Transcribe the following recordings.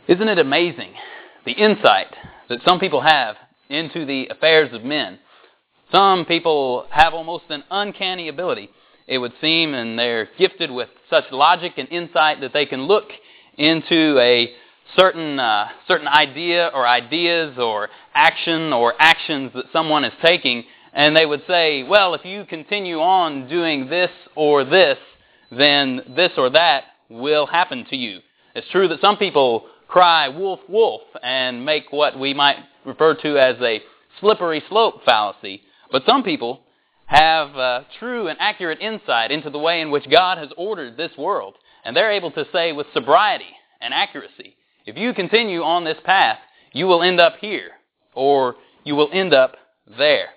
Isn't it amazing the insight that some people have into the affairs of men? Some people have almost an uncanny ability, it would seem, and they're gifted with such logic and insight that they can look into a certain idea or ideas or action or actions that someone is taking, and they would say, well, if you continue on doing this or this, then this or that will happen to you. It's true that some people cry wolf, wolf, and make what we might refer to as a slippery slope fallacy. But some people have true and accurate insight into the way in which God has ordered this world. And they're able to say with sobriety and accuracy, if you continue on this path, you will end up here, or you will end up there.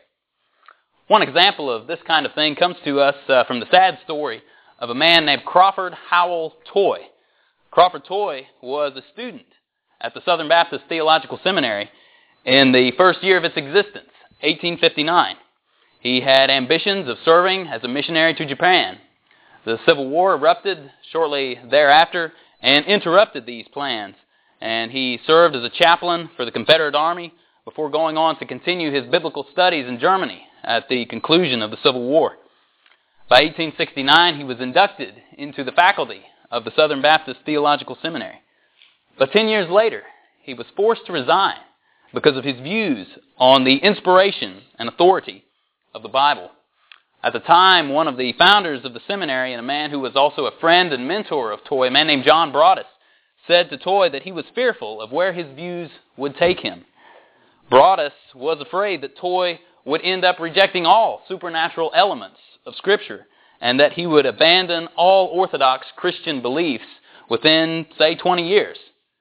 One example of this kind of thing comes to us from the sad story of a man named Crawford Howell Toy. Crawford Toy was a student at the Southern Baptist Theological Seminary in the first year of its existence, 1859. He had ambitions of serving as a missionary to Japan. The Civil War erupted shortly thereafter and interrupted these plans, and he served as a chaplain for the Confederate Army before going on to continue his biblical studies in Germany at the conclusion of the Civil War. By 1869, he was inducted into the faculty of the Southern Baptist Theological Seminary. But 10 years later, he was forced to resign because of his views on the inspiration and authority of the Bible. At the time, one of the founders of the seminary and a man who was also a friend and mentor of Toy, a man named John Broadus, said to Toy that he was fearful of where his views would take him. Broadus was afraid that Toy would end up rejecting all supernatural elements of Scripture and that he would abandon all orthodox Christian beliefs within, say, 20 years.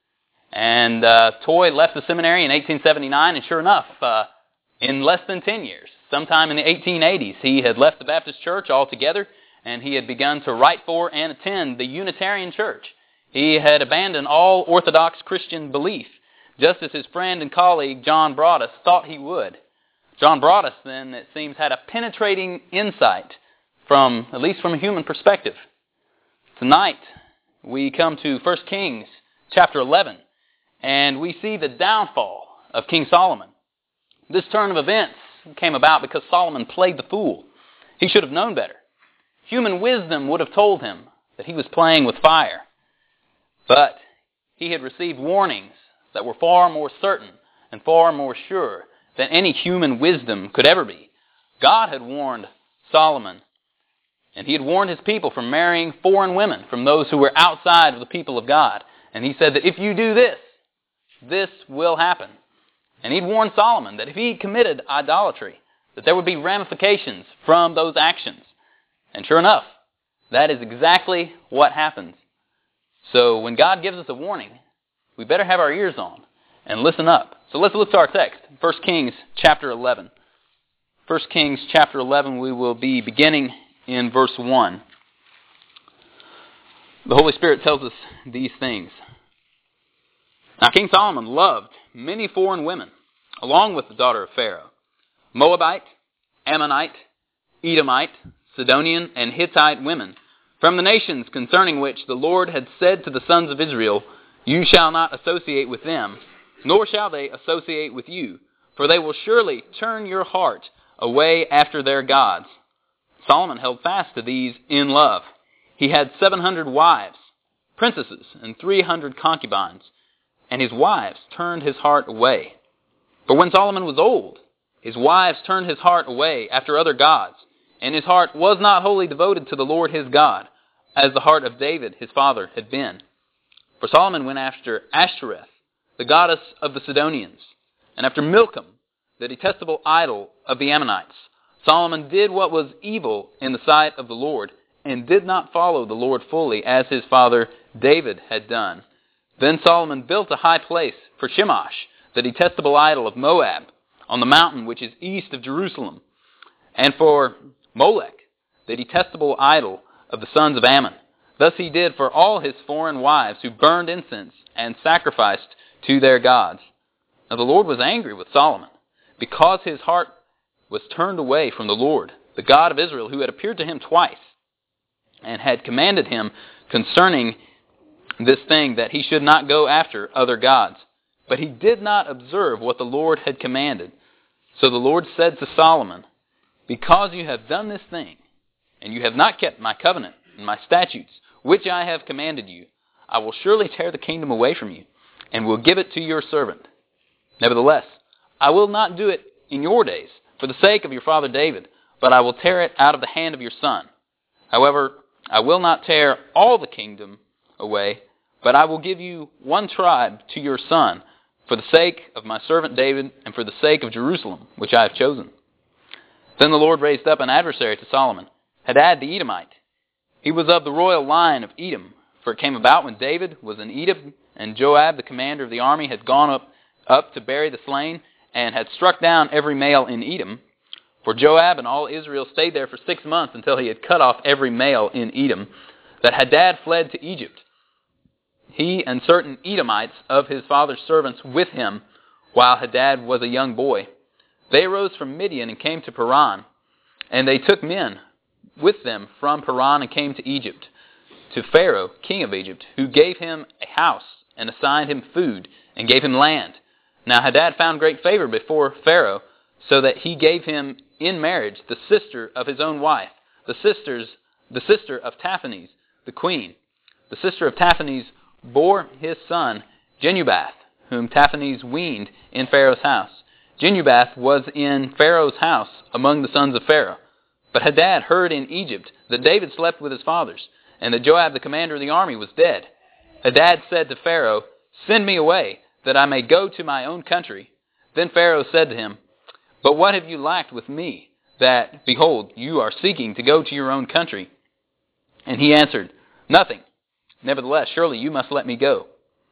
And Toy left the seminary in 1879, and sure enough, in less than 10 years, sometime in the 1880s, he had left the Baptist Church altogether, and he had begun to write for and attend the Unitarian Church. He had abandoned all orthodox Christian belief, just as his friend and colleague John Broadus thought he would. John Broadus, then, it seems, had a penetrating insight at least from a human perspective. Tonight, we come to 1 Kings chapter 11, and we see the downfall of King Solomon. This turn of events came about because Solomon played the fool. He should have known better. Human wisdom would have told him that he was playing with fire. But he had received warnings that were far more certain and far more sure than any human wisdom could ever be. God had warned Solomon, and he had warned his people from marrying foreign women, from those who were outside of the people of God. And he said that if you do this, this will happen. And he'd warned Solomon that if he committed idolatry, that there would be ramifications from those actions. And sure enough, that is exactly what happens. So when God gives us a warning, we better have our ears on and listen up. So let's look to our text, 1 Kings chapter 11. 1 Kings chapter 11, we will be beginning in verse 1. The Holy Spirit tells us these things. Now King Solomon loved many foreign women, along with the daughter of Pharaoh, Moabite, Ammonite, Edomite, Sidonian, and Hittite women, from the nations concerning which the Lord had said to the sons of Israel, you shall not associate with them, nor shall they associate with you, for they will surely turn your heart away after their gods. Solomon held fast to these in love. He had 700 wives, princesses, and 300 concubines, and his wives turned his heart away. For when Solomon was old, his wives turned his heart away after other gods, and his heart was not wholly devoted to the Lord his God, as the heart of David his father had been. For Solomon went after Ashtoreth, the goddess of the Sidonians, and after Milcom, the detestable idol of the Ammonites. Solomon did what was evil in the sight of the Lord, and did not follow the Lord fully, as his father David had done. Then Solomon built a high place for Chemosh, the detestable idol of Moab, on the mountain which is east of Jerusalem, and for Molech, the detestable idol of the sons of Ammon. Thus he did for all his foreign wives who burned incense and sacrificed to their gods. Now the Lord was angry with Solomon, because his heart was turned away from the Lord, the God of Israel, who had appeared to him twice, and had commanded him concerning this thing, that he should not go after other gods. But he did not observe what the Lord had commanded. So the Lord said to Solomon, because you have done this thing, and you have not kept my covenant and my statutes, which I have commanded you, I will surely tear the kingdom away from you, and will give it to your servant. Nevertheless, I will not do it in your days, for the sake of your father David, but I will tear it out of the hand of your son. However, I will not tear all the kingdom away, but I will give you one tribe to your son, for the sake of my servant David, and for the sake of Jerusalem, which I have chosen. Then the Lord raised up an adversary to Solomon, Hadad the Edomite. He was of the royal line of Edom, for it came about when David was in Edom, and Joab, the commander of the army, had gone up to bury the slain, and had struck down every male in Edom. For Joab and all Israel stayed there for 6 months until he had cut off every male in Edom, that Hadad fled to Egypt, he and certain Edomites of his father's servants with him, while Hadad was a young boy. They arose from Midian and came to Paran, and they took men with them from Paran and came to Egypt, to Pharaoh, king of Egypt, who gave him a house and assigned him food and gave him land. Now Hadad found great favor before Pharaoh, so that he gave him in marriage the sister of his own wife, the sister of Taphanes, the queen. The sister of Taphanes bore his son Genubath, whom Taphanes weaned in Pharaoh's house. Genubath was in Pharaoh's house among the sons of Pharaoh. But Hadad heard in Egypt that David slept with his fathers, and that Joab the commander of the army was dead. Hadad said to Pharaoh, send me away, that I may go to my own country. Then Pharaoh said to him, but what have you lacked with me, that, behold, you are seeking to go to your own country? And he answered, nothing. Nevertheless, surely you must let me go.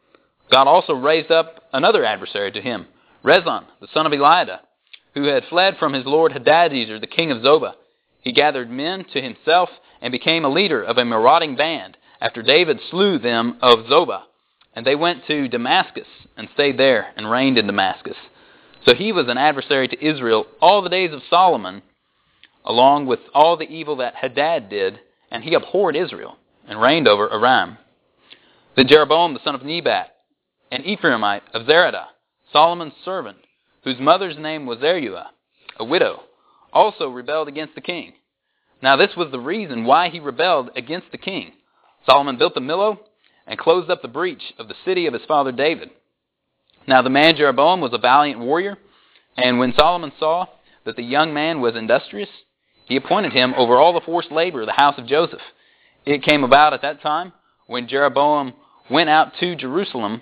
God also raised up another adversary to him, Rezon, the son of Eliada, who had fled from his lord Hadadezer, the king of Zobah. He gathered men to himself and became a leader of a marauding band, after David slew them of Zobah. And they went to Damascus and stayed there and reigned in Damascus. So he was an adversary to Israel all the days of Solomon, along with all the evil that Hadad did, and he abhorred Israel and reigned over Aram. Then Jeroboam the son of Nebat, an Ephraimite of Zeradah, Solomon's servant, whose mother's name was Zeruiah, a widow, also rebelled against the king. Now this was the reason why he rebelled against the king. Solomon built the Millo and closed up the breach of the city of his father David. Now the man Jeroboam was a valiant warrior, and when Solomon saw that the young man was industrious, he appointed him over all the forced labor of the house of Joseph. It came about at that time, when Jeroboam went out to Jerusalem,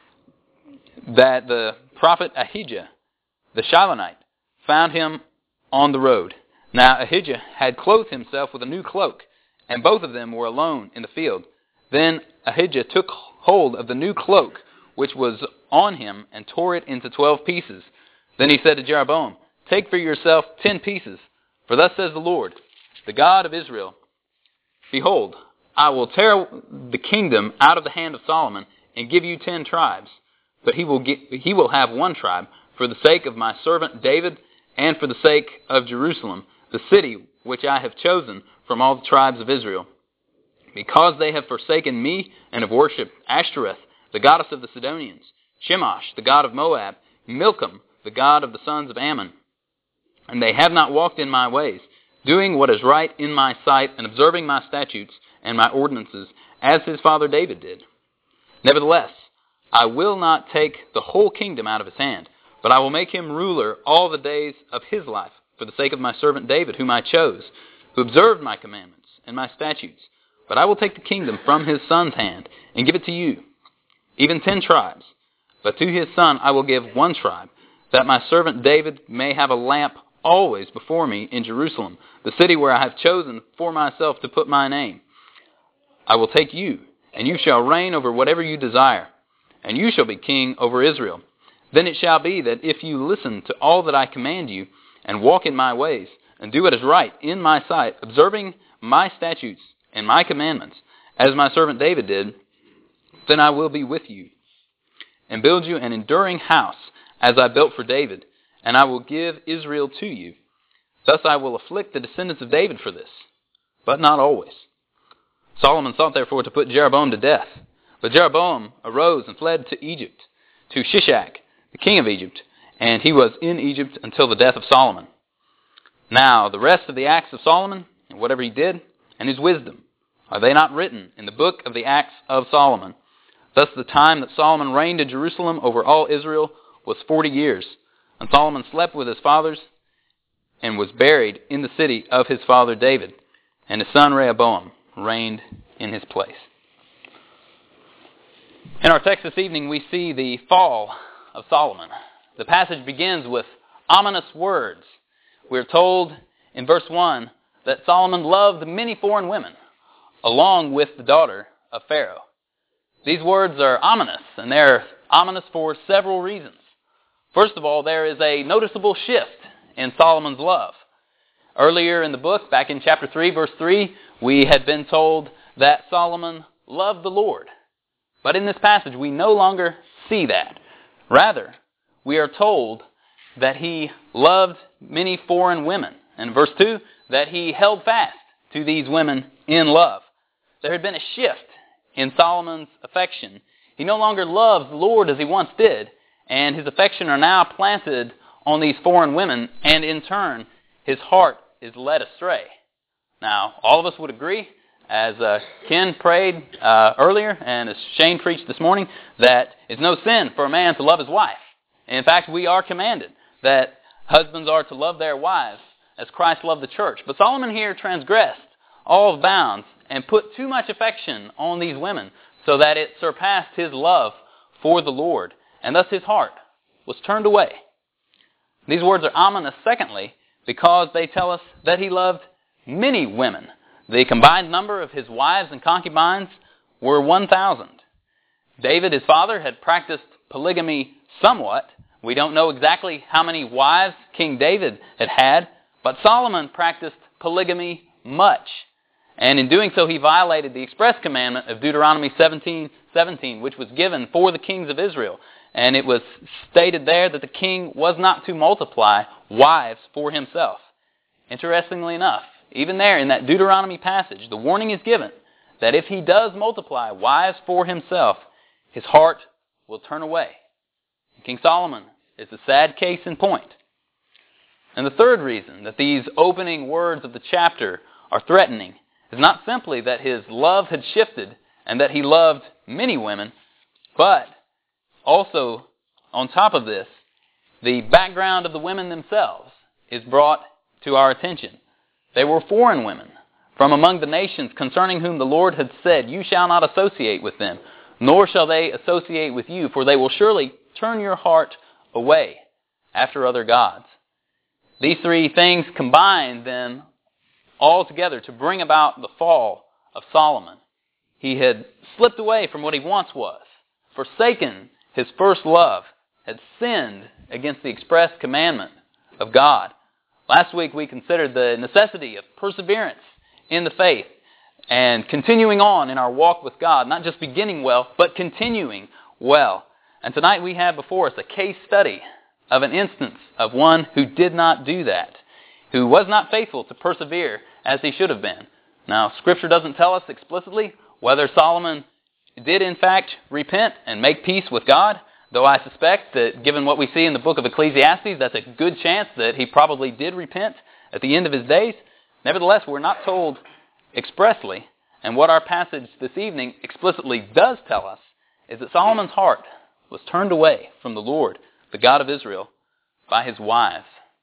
that the prophet Ahijah, the Shilonite, found him on the road. Now Ahijah had clothed himself with a new cloak, and both of them were alone in the field. Then Ahijah took hold of the new cloak which was on him, and tore it into 12 pieces. Then he said to Jeroboam, take for yourself 10 pieces, for thus says the Lord, the God of Israel, behold, I will tear the kingdom out of the hand of Solomon, and give you 10 tribes. But he will have one tribe, for the sake of my servant David, and for the sake of Jerusalem, the city which I have chosen from all the tribes of Israel. Because they have forsaken me, and have worshipped Ashtoreth, the goddess of the Sidonians, Chemosh, the god of Moab, Milcom, the god of the sons of Ammon. And they have not walked in my ways, doing what is right in my sight, and observing my statutes and my ordinances, as his father David did. Nevertheless, I will not take the whole kingdom out of his hand, but I will make him ruler all the days of his life, for the sake of my servant David, whom I chose, who observed my commandments and my statutes. But I will take the kingdom from his son's hand, and give it to you, even 10 tribes. But to his son I will give one tribe, that my servant David may have a lamp always before me in Jerusalem, the city where I have chosen for myself to put my name. I will take you, and you shall reign over whatever you desire, and you shall be king over Israel. Then it shall be that if you listen to all that I command you, and walk in my ways, and do what is right in my sight, observing my statutes and my commandments, as my servant David did, then I will be with you, and build you an enduring house, as I built for David, and I will give Israel to you. Thus I will afflict the descendants of David for this, but not always. Solomon sought therefore to put Jeroboam to death, But Jeroboam arose and fled to Egypt, to Shishak, the king of Egypt, and he was in Egypt until the death of Solomon. Now the rest of the acts of Solomon, and whatever he did, and his wisdom, are they not written in the book of the acts of Solomon? Thus the time that Solomon reigned in Jerusalem over all Israel was 40 years. And Solomon slept with his fathers and was buried in the city of his father David. And his son Rehoboam reigned in his place. In our text this evening, we see the fall of Solomon. The passage begins with ominous words. We're told in verse 1 that Solomon loved many foreign women, along with the daughter of Pharaoh. These words are ominous, and they're ominous for several reasons. First of all, there is a noticeable shift in Solomon's love. Earlier in the book, back in chapter 3, verse 3, we had been told that Solomon loved the Lord. But in this passage, we no longer see that. Rather, we are told that he loved many foreign women. And in verse 2, that he held fast to these women in love. There had been a shift in Solomon's affection. He no longer loves the Lord as he once did, and his affection are now planted on these foreign women, and in turn, his heart is led astray. Now, all of us would agree, as Ken prayed earlier, and as Shane preached this morning, that it's no sin for a man to love his wife. In fact, we are commanded that husbands are to love their wives as Christ loved the church. But Solomon here transgressed all bounds and put too much affection on these women so that it surpassed his love for the Lord, and thus his heart was turned away. These words are ominous, secondly, because they tell us that he loved many women. The combined number of his wives and concubines were 1,000. David, his father, had practiced polygamy somewhat. We don't know exactly how many wives King David had had, but Solomon practiced polygamy much. And in doing so, he violated the express commandment of Deuteronomy 17:17, which was given for the kings of Israel. And it was stated there that the king was not to multiply wives for himself. Interestingly enough, even there in that Deuteronomy passage, the warning is given that if he does multiply wives for himself, his heart will turn away. King Solomon is a sad case in point. And the third reason that these opening words of the chapter are threatening is not simply that his love had shifted and that he loved many women, but also, on top of this, the background of the women themselves is brought to our attention. They were foreign women from among the nations concerning whom the Lord had said, "You shall not associate with them, nor shall they associate with you, for they will surely turn your heart away after other gods." These three things combined then all together to bring about the fall of Solomon. He had slipped away from what he once was, forsaken his first love, had sinned against the express commandment of God. Last week we considered the necessity of perseverance in the faith and continuing on in our walk with God, not just beginning well, but continuing well. And tonight we have before us a case study of an instance of one who did not do that, who was not faithful to persevere as he should have been. Now, Scripture doesn't tell us explicitly whether Solomon did in fact repent and make peace with God, though I suspect that given what we see in the book of Ecclesiastes, that's a good chance that he probably did repent at the end of his days. Nevertheless, we're not told expressly, and what our passage this evening explicitly does tell us is that Solomon's heart was turned away from the Lord, the God of Israel, by his wives.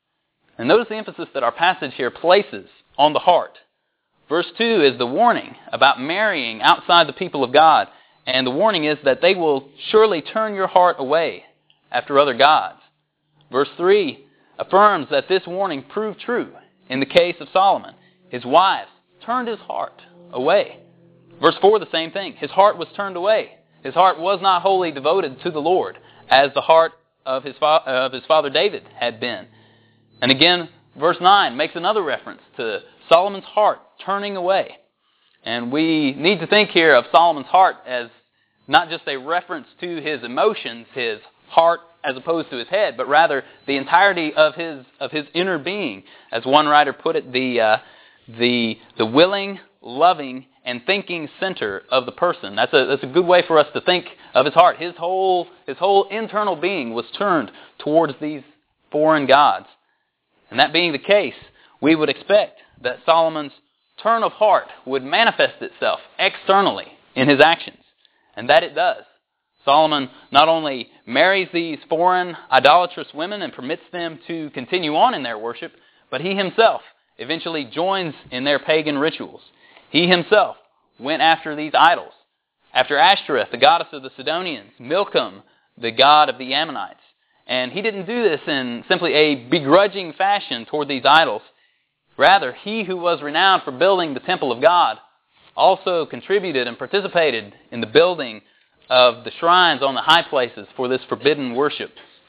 And notice the emphasis that our passage here places on the heart. Verse 2 is the warning about marrying outside the people of God. And the warning is that they will surely turn your heart away after other gods. Verse 3 affirms that this warning proved true in the case of Solomon. His wives turned his heart away. Verse 4, the same thing. His heart was turned away. His heart was not wholly devoted to the Lord, as the heart of his father David had been. And again, verse 9 makes another reference to Solomon's heart turning away. And we need to think here of Solomon's heart as not just a reference to his emotions, his heart as opposed to his head, but rather the entirety of his inner being. As one writer put it, the willing, loving, and thinking center of the person. That's a good way for us to think of his heart. His whole internal being was turned towards these foreign gods. And that being the case, we would expect that Solomon's turn of heart would manifest itself externally in his actions. And that it does. Solomon not only marries these foreign idolatrous women and permits them to continue on in their worship, but he himself eventually joins in their pagan rituals. He himself went after these idols. After Ashtoreth, the goddess of the Sidonians, Milcom, the god of the Ammonites. And he didn't do this in simply a begrudging fashion toward these idols. Rather, he who was renowned for building the temple of God also contributed and participated in the building of the shrines on the high places for this forbidden worship.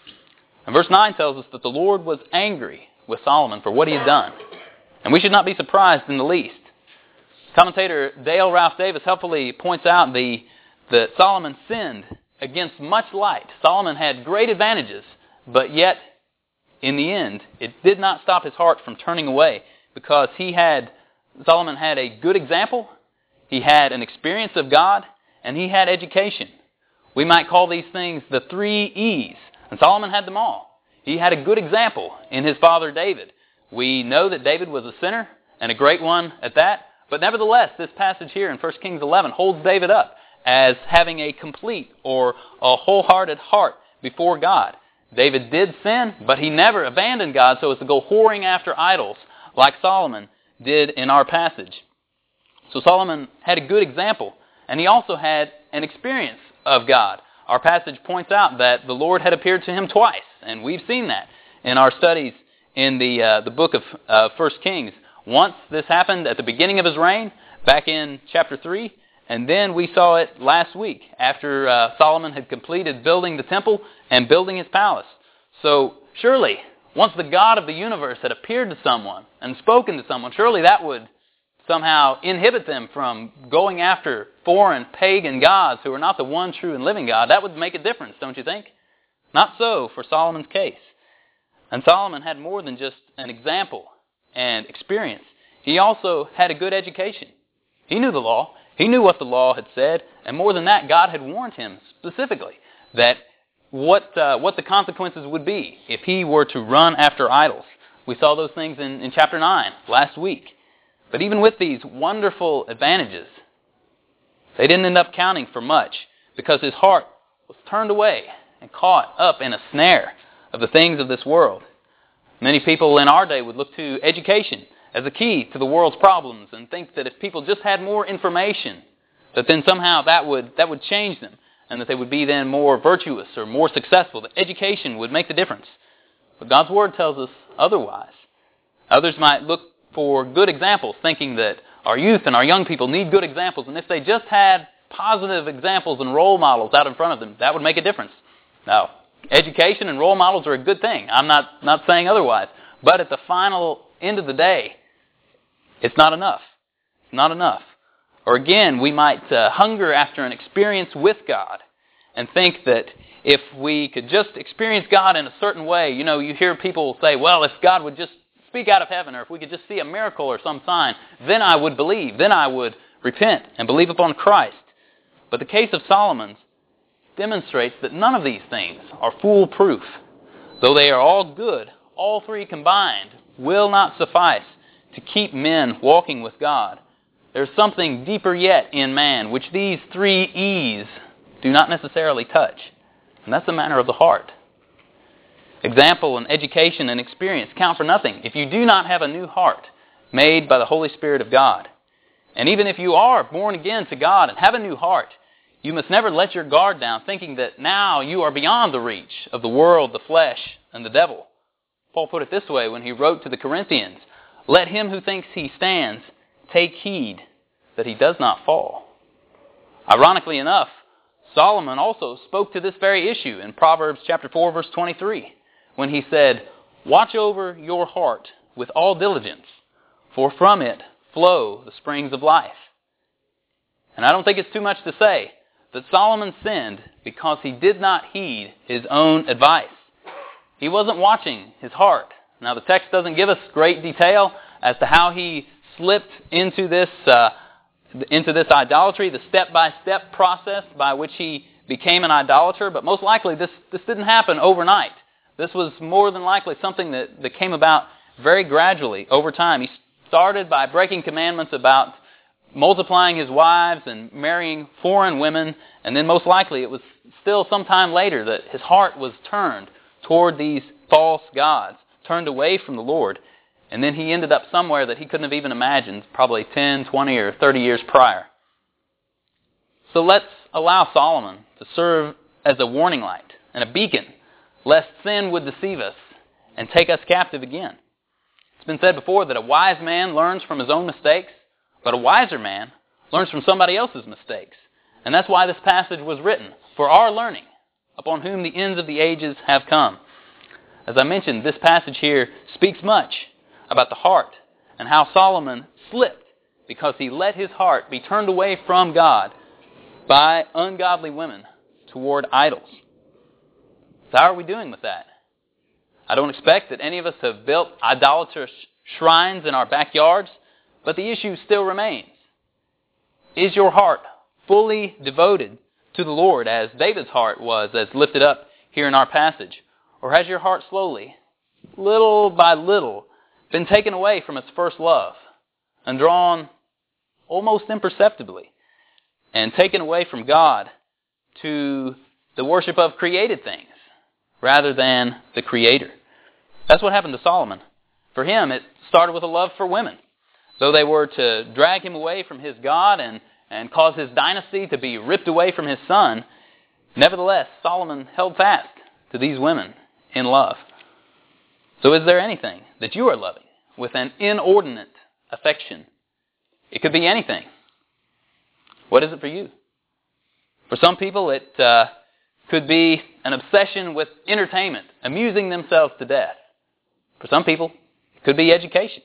And verse 9 tells us that the Lord was angry with Solomon for what he had done. And we should not be surprised in the least. Commentator Dale Ralph Davis helpfully points out that Solomon sinned against much light. Solomon had great advantages, but yet, in the end, it did not stop his heart from turning away, because Solomon had a good example, he had an experience of God, and he had education. We might call these things the 3 E's, and Solomon had them all. He had a good example in his father David. We know that David was a sinner, and a great one at that, but nevertheless, this passage here in 1 Kings 11 holds David up as having a complete or a wholehearted heart before God. David did sin, but he never abandoned God so as to go whoring after idols like Solomon did in our passage. So Solomon had a good example, and he also had an experience of God. Our passage points out that the Lord had appeared to him twice, and we've seen that in our studies in the book of 1 Kings. Once this happened at the beginning of his reign, back in chapter 3, and then we saw it last week after Solomon had completed building the temple and building his palace. So surely, once the God of the universe had appeared to someone and spoken to someone, surely that would somehow inhibit them from going after foreign pagan gods who are not the one true and living God. That would make a difference, don't you think? Not so for Solomon's case. And Solomon had more than just an example and experience. He also had a good education. He knew the law. He knew what the law had said. And more than that, God had warned him specifically that what the consequences would be if he were to run after idols. We saw those things in chapter 9 last week. But even with these wonderful advantages, they didn't end up counting for much, because his heart was turned away and caught up in a snare of the things of this world. Many people in our day would look to education as a key to the world's problems and think that if people just had more information, that then somehow that would change them, and that they would be then more virtuous or more successful, that education would make the difference. But God's Word tells us otherwise. Others might look for good examples, thinking that our youth and our young people need good examples, and if they just had positive examples and role models out in front of them, that would make a difference. Now, education and role models are a good thing. I'm not saying otherwise. But at the final end of the day, it's not enough. It's not enough. Or again, we might hunger after an experience with God and think that if we could just experience God in a certain way, you hear people say, well, if God would just speak out of heaven, or if we could just see a miracle or some sign, then I would believe, then I would repent and believe upon Christ. But the case of Solomon's demonstrates that none of these things are foolproof. Though they are all good, all 3 combined will not suffice to keep men walking with God. There's something deeper yet in man, which these 3 E's do not necessarily touch. And that's the matter of the heart. Example and education and experience count for nothing if you do not have a new heart made by the Holy Spirit of God. And even if you are born again to God and have a new heart, you must never let your guard down thinking that now you are beyond the reach of the world, the flesh, and the devil. Paul put it this way when he wrote to the Corinthians, "Let him who thinks he stands take heed that he does not fall." Ironically enough, Solomon also spoke to this very issue in Proverbs chapter 4, verse 23, when he said, "Watch over your heart with all diligence, for from it flow the springs of life." And I don't think it's too much to say that Solomon sinned because he did not heed his own advice. He wasn't watching his heart. Now, the text doesn't give us great detail as to how he slipped into this into this idolatry, the step-by-step process by which he became an idolater. But most likely this didn't happen overnight. This was more than likely something that came about very gradually over time. He started by breaking commandments about multiplying his wives and marrying foreign women, and then most likely it was still some time later that his heart was turned toward these false gods, turned away from the Lord, and then he ended up somewhere that he couldn't have even imagined, probably 10, 20, or 30 years prior. So let's allow Solomon to serve as a warning light and a beacon, lest sin would deceive us and take us captive again. It's been said before that a wise man learns from his own mistakes, but a wiser man learns from somebody else's mistakes. And that's why this passage was written, for our learning, upon whom the ends of the ages have come. As I mentioned, this passage here speaks much about the heart and how Solomon slipped because he let his heart be turned away from God by ungodly women toward idols. So how are we doing with that? I don't expect that any of us have built idolatrous shrines in our backyards, but the issue still remains. Is your heart fully devoted to the Lord as David's heart was, as lifted up here in our passage? Or has your heart slowly, little by little, been taken away from its first love and drawn almost imperceptibly and taken away from God to the worship of created things rather than the Creator? That's what happened to Solomon. For him, it started with a love for women. Though they were to drag him away from his God and cause his dynasty to be ripped away from his son, nevertheless, Solomon held fast to these women in love. So is there anything that you are loving with an inordinate affection? It could be anything. What is it for you? For some people, it could be an obsession with entertainment, amusing themselves to death. For some people, it could be education.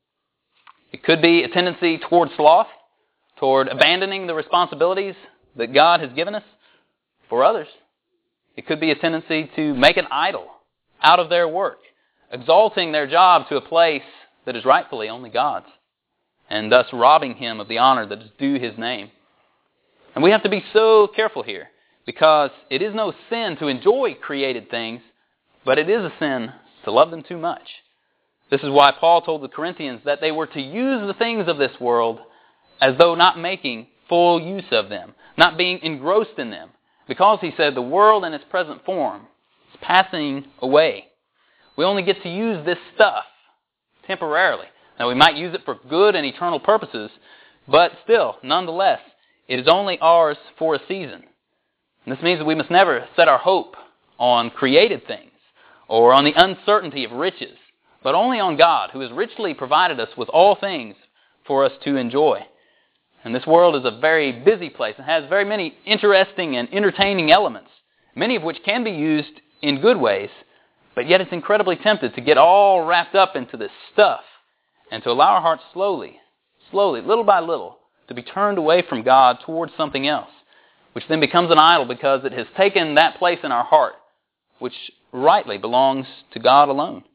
It could be a tendency toward sloth, toward abandoning the responsibilities that God has given us. For others, it could be a tendency to make an idol out of their work, exalting their job to a place that is rightfully only God's, and thus robbing Him of the honor that is due His name. And we have to be so careful here, because it is no sin to enjoy created things, but it is a sin to love them too much. This is why Paul told the Corinthians that they were to use the things of this world as though not making full use of them, not being engrossed in them, because, he said, the world in its present form is passing away. We only get to use this stuff temporarily. Now, we might use it for good and eternal purposes, but still, nonetheless, it is only ours for a season. And this means that we must never set our hope on created things or on the uncertainty of riches, but only on God, who has richly provided us with all things for us to enjoy. And this world is a very busy place and has very many interesting and entertaining elements, many of which can be used in good ways, but yet it's incredibly tempted to get all wrapped up into this stuff and to allow our hearts slowly, little by little, to be turned away from God towards something else, which then becomes an idol because it has taken that place in our heart, which rightly belongs to God alone.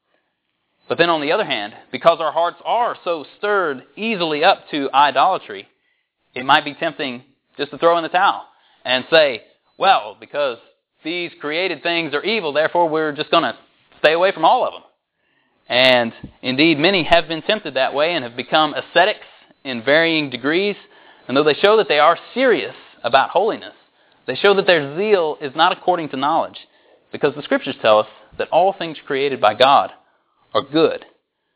But then on the other hand, because our hearts are so stirred easily up to idolatry, it might be tempting just to throw in the towel and say, well, because these created things are evil, therefore we're just going to stay away from all of them. And indeed, many have been tempted that way and have become ascetics in varying degrees. And though they show that they are serious about holiness, they show that their zeal is not according to knowledge, because the Scriptures tell us that all things created by God are good.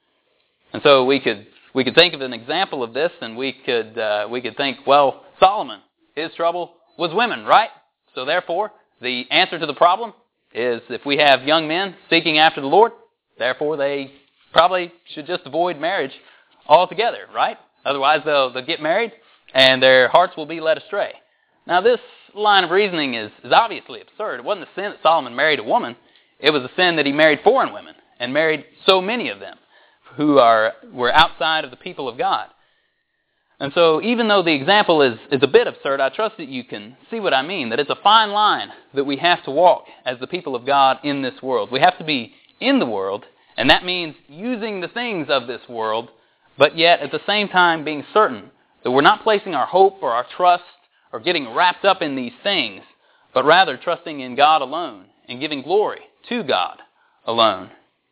And so we could think of an example of this, and we could think, well, Solomon, his trouble was women, right? So therefore, the answer to the problem is if we have young men seeking after the Lord, therefore they probably should just avoid marriage altogether, right? Otherwise they'll get married and their hearts will be led astray. Now this line of reasoning is obviously absurd. It wasn't a sin that Solomon married a woman. It was a sin that he married foreign women and married so many of them who were outside of the people of God. And so even though the example is a bit absurd, I trust that you can see what I mean, that it's a fine line that we have to walk as the people of God in this world. We have to be in the world, and that means using the things of this world, but yet at the same time being certain that we're not placing our hope or our trust or getting wrapped up in these things, but rather trusting in God alone and giving glory to God alone.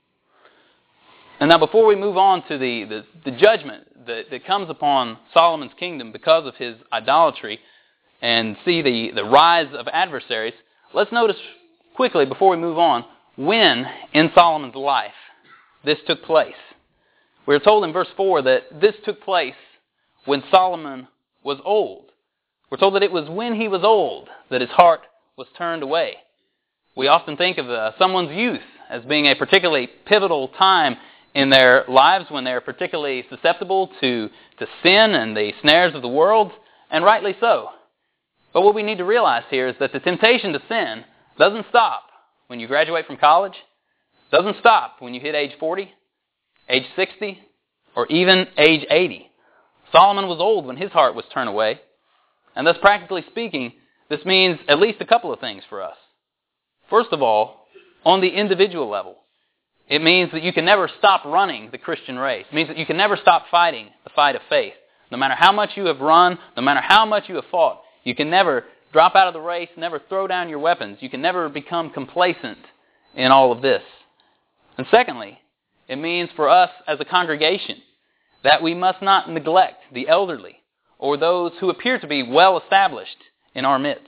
And now before we move on to the judgment that comes upon Solomon's kingdom because of his idolatry and see the rise of adversaries, let's notice quickly before we move on when in Solomon's life this took place. We're told in verse 4 that this took place when Solomon was old. We're told that it was when he was old that his heart was turned away. We often think of someone's youth as being a particularly pivotal time in their lives when they're particularly susceptible to sin and the snares of the world, and rightly so. But what we need to realize here is that the temptation to sin doesn't stop when you graduate from college, doesn't stop when you hit age 40, age 60, or even age 80. Solomon was old when his heart was turned away, and thus practically speaking, this means at least a couple of things for us. First of all, on the individual level, it means that you can never stop running the Christian race. It means that you can never stop fighting the fight of faith. No matter how much you have run, no matter how much you have fought, you can never drop out of the race, never throw down your weapons. You can never become complacent in all of this. And secondly, it means for us as a congregation that we must not neglect the elderly or those who appear to be well established in our midst.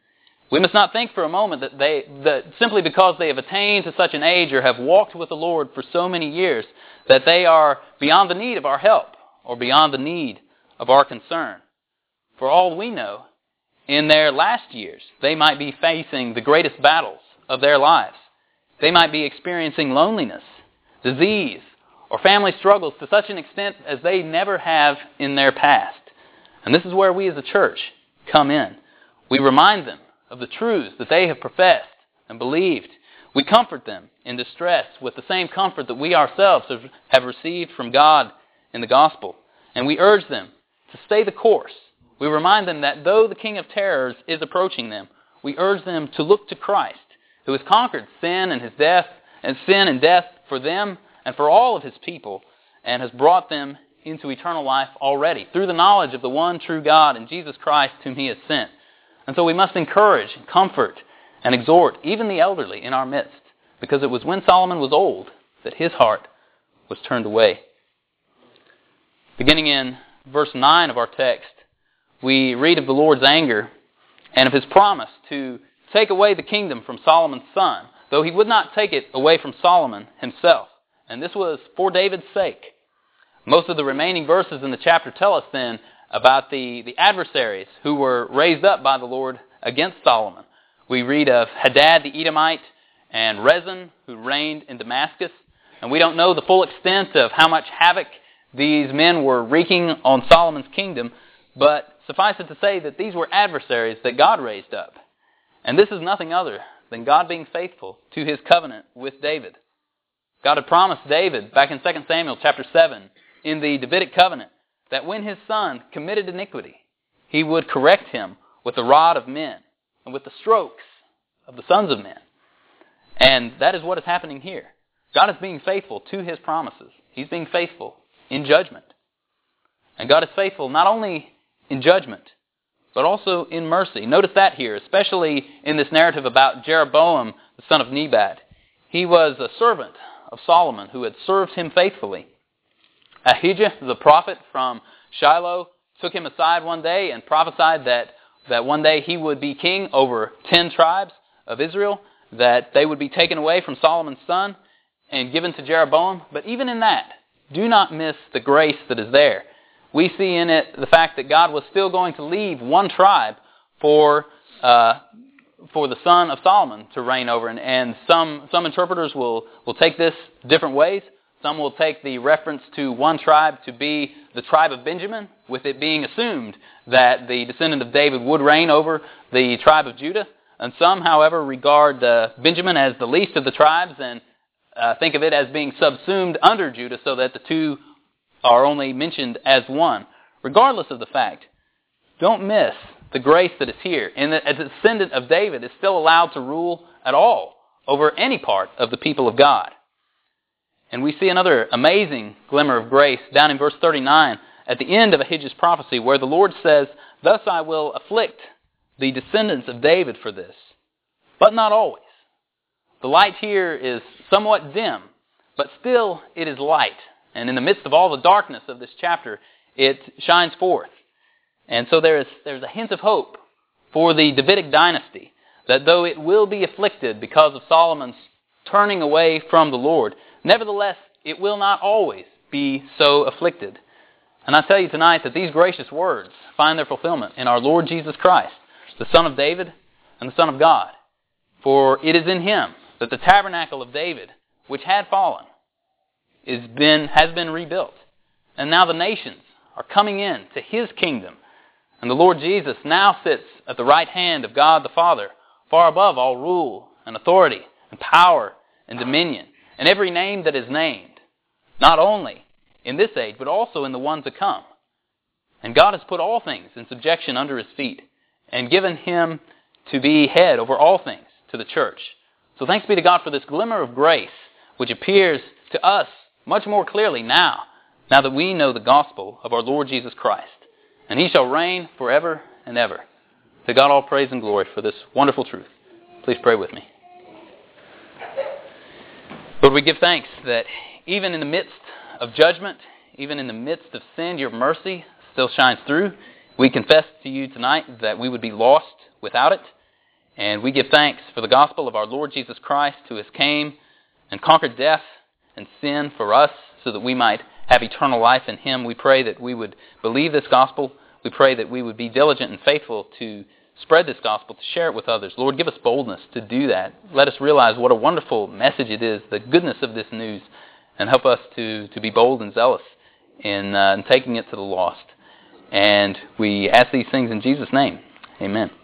We must not think for a moment that simply because they have attained to such an age or have walked with the Lord for so many years, that they are beyond the need of our help or beyond the need of our concern. For all we know, in their last years, they might be facing the greatest battles of their lives. They might be experiencing loneliness, disease, or family struggles to such an extent as they never have in their past. And this is where we as a church come in. We remind them of the truths that they have professed and believed. We comfort them in distress with the same comfort that we ourselves have received from God in the gospel. And we urge them to stay the course. We remind them that though the King of Terrors is approaching them, we urge them to look to Christ, who has conquered sin and death for them and for all of his people, and has brought them into eternal life already through the knowledge of the one true God and Jesus Christ whom he has sent. And so we must encourage, comfort, and exhort even the elderly in our midst, because it was when Solomon was old that his heart was turned away. Beginning in verse 9 of our text, we read of the Lord's anger and of his promise to take away the kingdom from Solomon's son, though he would not take it away from Solomon himself. And this was for David's sake. Most of the remaining verses in the chapter tell us then about the adversaries who were raised up by the Lord against Solomon. We read of Hadad the Edomite and Rezin, who reigned in Damascus. And we don't know the full extent of how much havoc these men were wreaking on Solomon's kingdom, but suffice it to say that these were adversaries that God raised up. And this is nothing other than God being faithful to his covenant with David. God had promised David back in 2 Samuel chapter 7 in the Davidic covenant that when his son committed iniquity, he would correct him with the rod of men and with the strokes of the sons of men. And that is what is happening here. God is being faithful to his promises. He's being faithful in judgment. And God is faithful not only in judgment, but also in mercy. Notice that here, especially in this narrative about Jeroboam, the son of Nebat. He was a servant of Solomon who had served him faithfully. Ahijah, the prophet from Shiloh, took him aside one day and prophesied that one day he would be king over 10 tribes of Israel, that they would be taken away from Solomon's son and given to Jeroboam. But even in that, do not miss the grace that is there. We see in it the fact that God was still going to leave one tribe for the son of Solomon to reign over. And some interpreters will take this different ways. Some will take the reference to one tribe to be the tribe of Benjamin, with it being assumed that the descendant of David would reign over the tribe of Judah. And some, however, regard Benjamin as the least of the tribes and think of it as being subsumed under Judah so that the two are only mentioned as one. Regardless of the fact, don't miss the grace that is here. And that a descendant of David is still allowed to rule at all over any part of the people of God. And we see another amazing glimmer of grace down in verse 39 at the end of Ahijah's prophecy where the Lord says, "Thus I will afflict the descendants of David for this, but not always." The light here is somewhat dim, but still it is light. And in the midst of all the darkness of this chapter, it shines forth. And so there's a hint of hope for the Davidic dynasty, that though it will be afflicted because of Solomon's turning away from the Lord, nevertheless, it will not always be so afflicted. And I tell you tonight that these gracious words find their fulfillment in our Lord Jesus Christ, the Son of David and the Son of God. For it is in Him that the tabernacle of David, which had fallen, has been rebuilt. And now the nations are coming in to His kingdom. And the Lord Jesus now sits at the right hand of God the Father, far above all rule and authority and power and dominion, and every name that is named, not only in this age, but also in the one to come. And God has put all things in subjection under His feet, and given Him to be head over all things to the church. So thanks be to God for this glimmer of grace, which appears to us much more clearly now that we know the gospel of our Lord Jesus Christ. And He shall reign forever and ever. To God all praise and glory for this wonderful truth. Please pray with me. Lord, we give thanks that even in the midst of judgment, even in the midst of sin, Your mercy still shines through. We confess to You tonight that we would be lost without it. And we give thanks for the gospel of our Lord Jesus Christ, who has came and conquered death and sin for us so that we might have eternal life in Him. We pray that we would believe this gospel. We pray that we would be diligent and faithful to spread this gospel, to share it with others. Lord, give us boldness to do that. Let us realize what a wonderful message it is, the goodness of this news, and help us to be bold and zealous in taking it to the lost. And we ask these things in Jesus' name. Amen.